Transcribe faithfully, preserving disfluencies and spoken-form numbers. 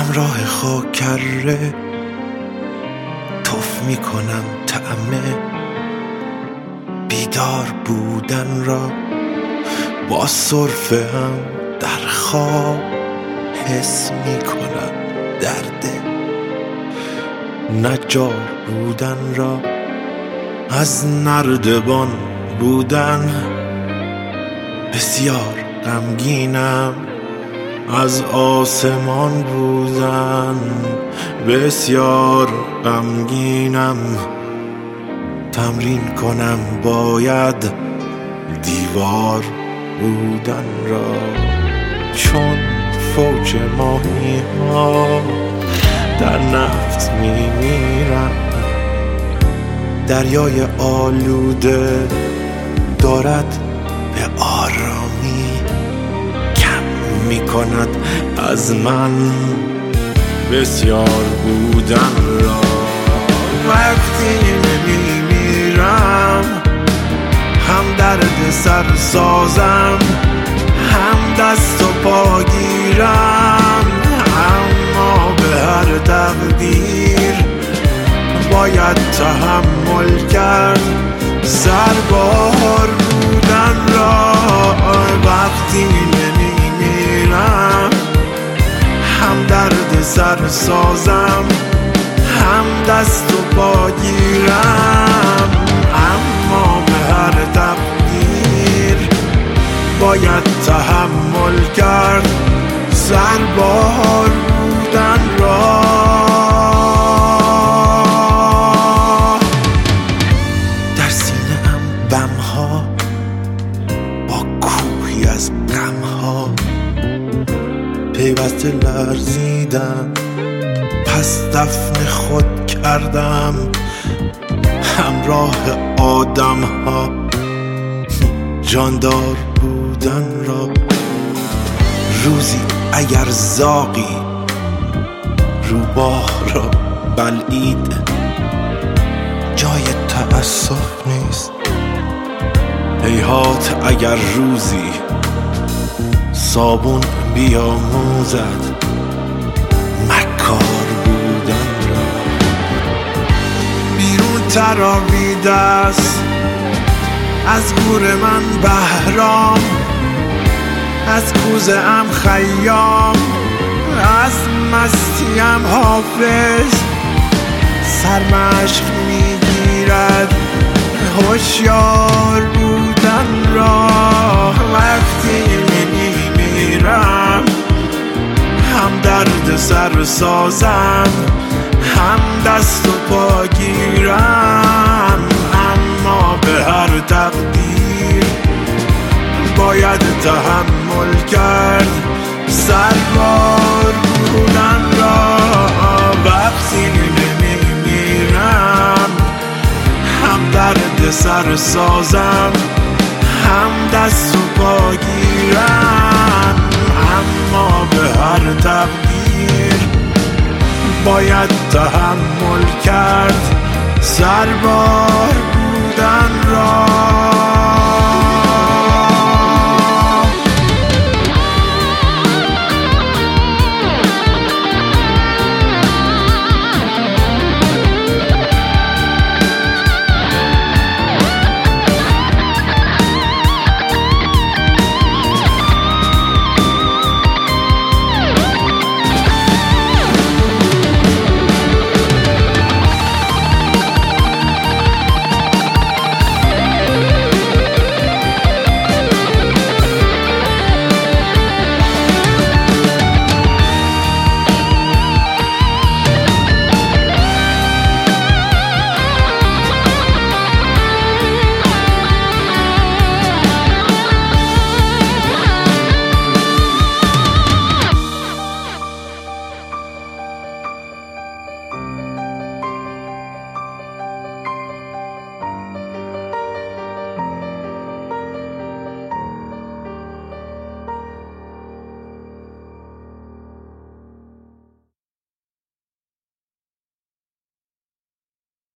همراه خاکره تف میکنم طعم بیدار بودن را، با سرفه هم در خواب حس میکنم درد نجار بودن را. از نردبان بودن بسیار غمگینم، از آسمان بودن بسیار غمگینم. تمرین کنم باید دیوار بودن را، چون فوج ماهی ها در نفت میمیرم. دریای آلوده دارد به آرامی کم میکند از من بسیار بودن را. وقتی نمیمیرم هم درد سر سازم، هم دست و پا گیرم، اما به هر تقدیر باید تحمل کرد سربار بودن را. وقتی نمیمیرم هم درد سر سازم، هم دست و پا گیرم، اما به هر تقدیر باید تحمل کرد سربار بودن را. در سینه ام بمها با کوهی از غمها پیوسته لرزیدم، پس دفن خود کردم همراه آدم ها جاندار بودن را. روزی اگر زاغی روباه را بلعید جای تأسف نیست. هیهات اگر روزی صابون بیاموزد مکار بودن را. بیرون تراویده است از گور من بهرام، از کوزه ام خیام، از مستیم حافظ. سرمشق میگیرد هوشیار بودن را. وقتی میمیرم هم درد سر سازم، هم دست و پا گیرم، اما به هر تقدیر باید تحمل کرد سربار بودن را. وقتی نمیمیرم هم درد سر سازم، هم دست و پا گیرم، اما به هر تقدیر باید تحمل کرد سربار